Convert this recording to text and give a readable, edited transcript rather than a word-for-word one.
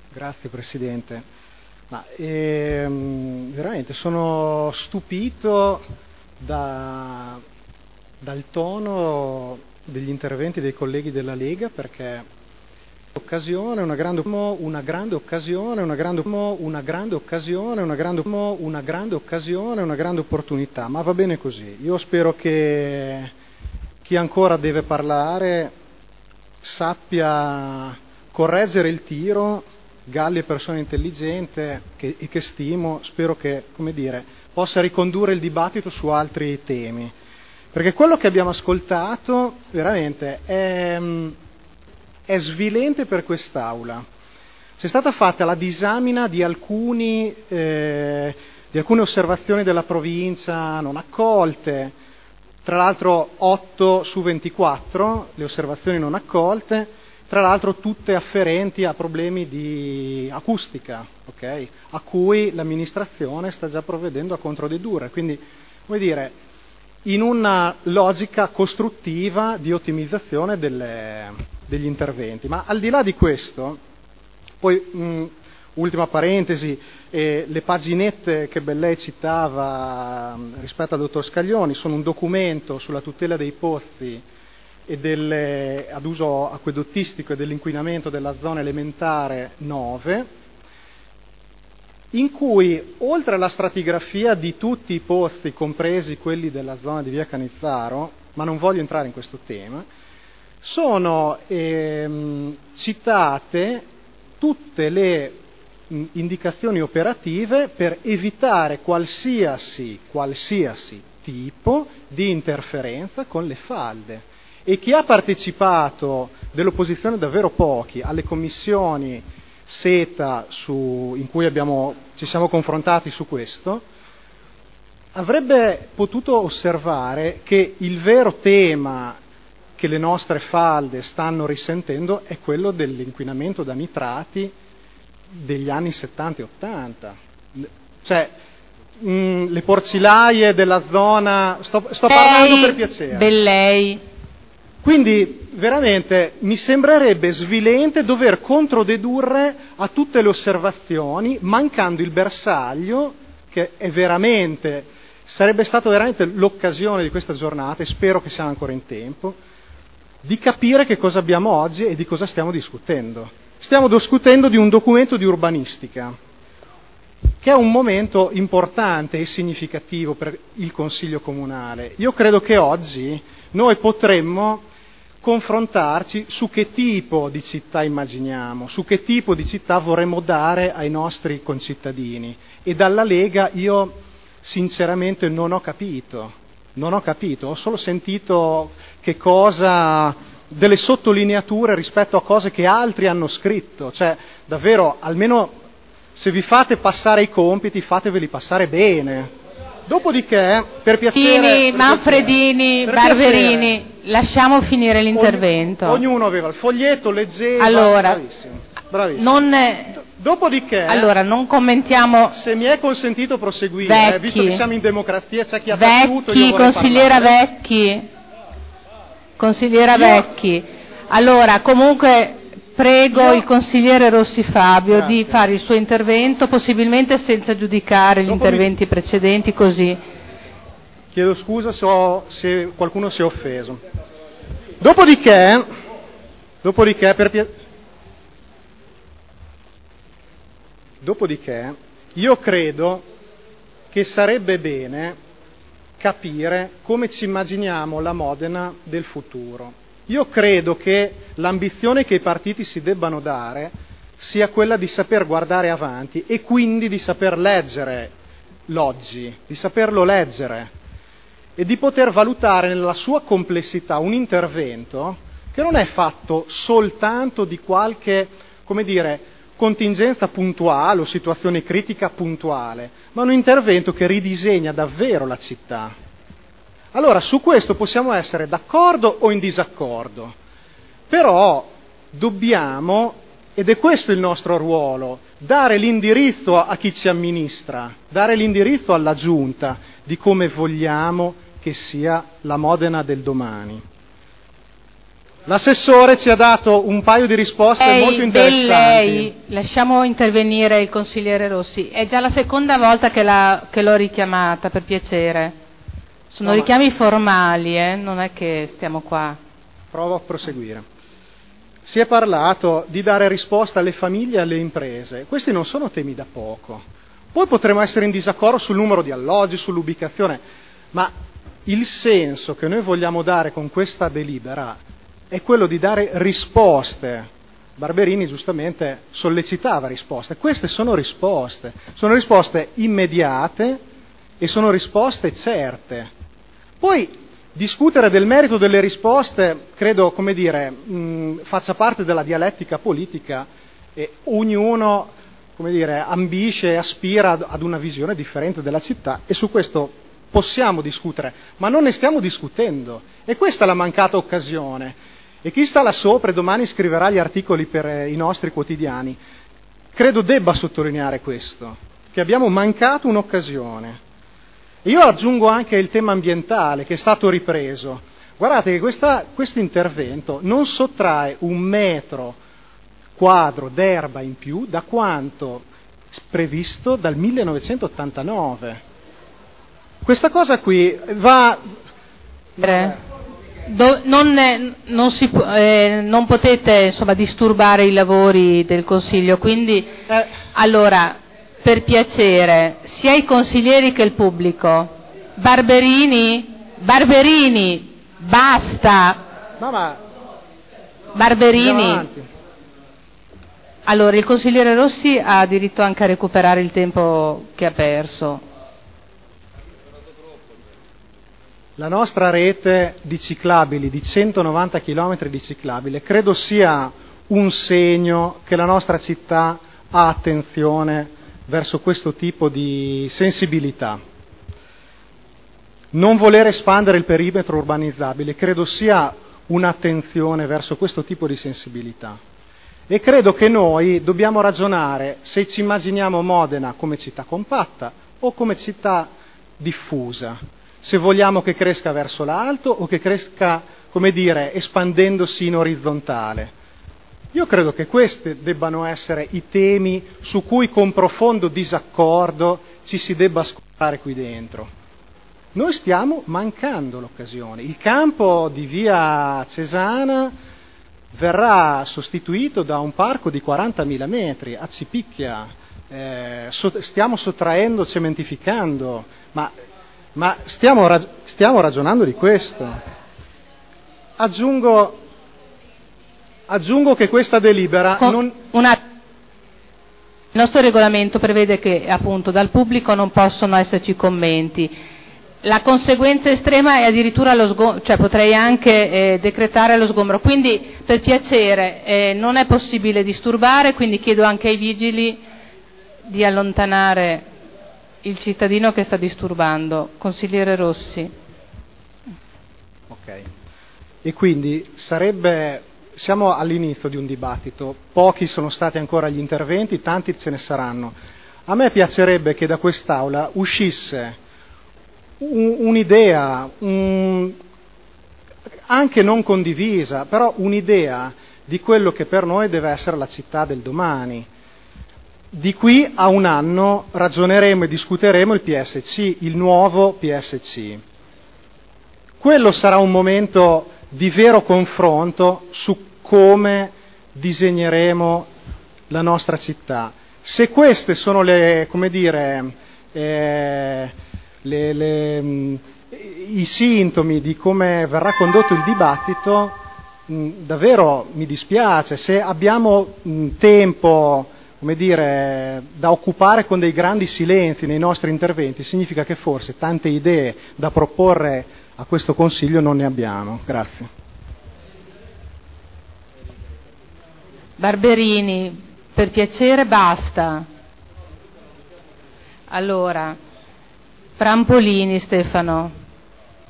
Grazie Presidente. Veramente sono stupito dal tono degli interventi dei colleghi della Lega, perché una grande opportunità, ma va bene così. Io spero che chi ancora deve parlare sappia correggere il tiro. Galli è persona intelligente e che stimo, spero che, possa ricondurre il dibattito su altri temi, perché quello che abbiamo ascoltato veramente è svilente per quest'Aula. C'è stata fatta la disamina di alcune osservazioni della provincia non accolte, tra l'altro 8 su 24 le osservazioni non accolte, tra l'altro tutte afferenti a problemi di acustica, okay? A cui l'amministrazione sta già provvedendo a controdedurre, quindi in una logica costruttiva di ottimizzazione degli interventi. Ma al di là di questo, poi ultima parentesi, le paginette che Bellei citava rispetto al dottor Scaglioni sono un documento sulla tutela dei pozzi e ad uso acquedottistico e dell'inquinamento della zona elementare 9, in cui oltre alla stratigrafia di tutti i pozzi, compresi quelli della zona di via Canizzaro, ma non voglio entrare in questo tema, sono citate tutte le indicazioni operative per evitare qualsiasi tipo di interferenza con le falde. E chi ha partecipato, dell'opposizione davvero pochi, alle commissioni SETA in cui ci siamo confrontati su questo, avrebbe potuto osservare che il vero tema che le nostre falde stanno risentendo è quello dell'inquinamento da nitrati degli anni 70 e 80. Cioè, le porcilaie della zona... Sto parlando per piacere. Bellei. Quindi veramente mi sembrerebbe svilente dover controdedurre a tutte le osservazioni, mancando il bersaglio, che sarebbe stato veramente l'occasione di questa giornata, e spero che siamo ancora in tempo, di capire che cosa abbiamo oggi e di cosa stiamo discutendo. Stiamo discutendo di un documento di urbanistica, che è un momento importante e significativo per il Consiglio Comunale. Io credo che oggi noi potremmo confrontarci su che tipo di città immaginiamo, su che tipo di città vorremmo dare ai nostri concittadini. E dalla Lega io sinceramente non ho capito, ho solo sentito delle sottolineature rispetto a cose che altri hanno scritto. Cioè, davvero, almeno se vi fate passare i compiti, fateveli passare bene. Dopodiché, per piacere... Manfredini, Barberini, lasciamo finire l'intervento. Ognuno aveva il foglietto, leggeva... Allora, bravissimo. Dopodiché... Allora, non commentiamo... Se mi è consentito proseguire, visto che siamo in democrazia, c'è chi ha taciuto, io vorrei consigliera parlare. Consigliera Vecchi. Allora, comunque... Prego il consigliere Rossi Fabio di fare il suo intervento, possibilmente senza giudicare gli interventi precedenti, così. Chiedo scusa se qualcuno si è offeso. Dopodiché io credo che sarebbe bene capire come ci immaginiamo la Modena del futuro. Io credo che l'ambizione che i partiti si debbano dare sia quella di saper guardare avanti e quindi di saper leggere l'oggi, di saperlo leggere e di poter valutare nella sua complessità un intervento che non è fatto soltanto di qualche, contingenza puntuale o situazione critica puntuale, ma un intervento che ridisegna davvero la città. Allora, su questo possiamo essere d'accordo o in disaccordo, però dobbiamo, ed è questo il nostro ruolo, dare l'indirizzo a chi ci amministra, dare l'indirizzo alla Giunta di come vogliamo che sia la Modena del domani. L'assessore ci ha dato un paio di risposte molto interessanti. Lei, lasciamo intervenire il consigliere Rossi. È già la seconda volta che l'ho richiamata, per piacere. Sono richiami formali, non è che stiamo qua. Provo a proseguire. Si è parlato di dare risposta alle famiglie e alle imprese. Questi non sono temi da poco. Poi potremo essere in disaccordo sul numero di alloggi, sull'ubicazione, ma il senso che noi vogliamo dare con questa delibera è quello di dare risposte. Barberini giustamente sollecitava risposte. Queste sono risposte immediate e sono risposte certe. Poi discutere del merito delle risposte credo, faccia parte della dialettica politica e ognuno, ambisce e aspira ad una visione differente della città e su questo possiamo discutere, ma non ne stiamo discutendo e questa è la mancata occasione. E chi sta là sopra e domani scriverà gli articoli per i nostri quotidiani, credo debba sottolineare questo, che abbiamo mancato un'occasione. E io aggiungo anche il tema ambientale che è stato ripreso. Guardate che questo intervento non sottrae un metro quadro d'erba in più da quanto previsto dal 1989. Questa cosa qui va... non potete disturbare i lavori del Consiglio, quindi allora, per piacere, sia i consiglieri che il pubblico. Barberini, basta. Barberini. Allora, il consigliere Rossi ha diritto anche a recuperare il tempo che ha perso. La nostra rete di ciclabili, di 190 km di ciclabile, credo sia un segno che la nostra città ha attenzione verso questo tipo di sensibilità. Non voler espandere il perimetro urbanizzabile credo sia un'attenzione verso questo tipo di sensibilità. E credo che noi dobbiamo ragionare se ci immaginiamo Modena come città compatta o come città diffusa. Se vogliamo che cresca verso l'alto o che cresca, espandendosi in orizzontale. Io credo che questi debbano essere i temi su cui con profondo disaccordo ci si debba scontrare qui dentro. Noi stiamo mancando l'occasione. Il campo di via Cesana verrà sostituito da un parco di 40.000 metri a Cipicchia. Stiamo sottraendo, cementificando, ma stiamo ragionando di questo. Aggiungo che questa delibera il nostro regolamento prevede che appunto dal pubblico non possono esserci commenti. La conseguenza estrema è addirittura lo sgombro, cioè potrei anche decretare lo sgombro. Quindi per piacere non è possibile disturbare, quindi chiedo anche ai vigili di allontanare il cittadino che sta disturbando. Consigliere Rossi. Ok. E quindi siamo all'inizio di un dibattito, pochi sono stati ancora gli interventi, tanti ce ne saranno. A me piacerebbe che da quest'Aula uscisse un'idea, anche non condivisa, però un'idea di quello che per noi deve essere la città del domani. Di qui a un anno ragioneremo e discuteremo il PSC, il nuovo PSC. Quello sarà un momento di vero confronto su come disegneremo la nostra città. Se queste sono i sintomi di come verrà condotto il dibattito, davvero mi dispiace. Se abbiamo tempo da occupare con dei grandi silenzi nei nostri interventi, significa che forse tante idee da proporre a questo Consiglio non ne abbiamo. Grazie. Barberini, per piacere basta. Allora, Prampolini Stefano.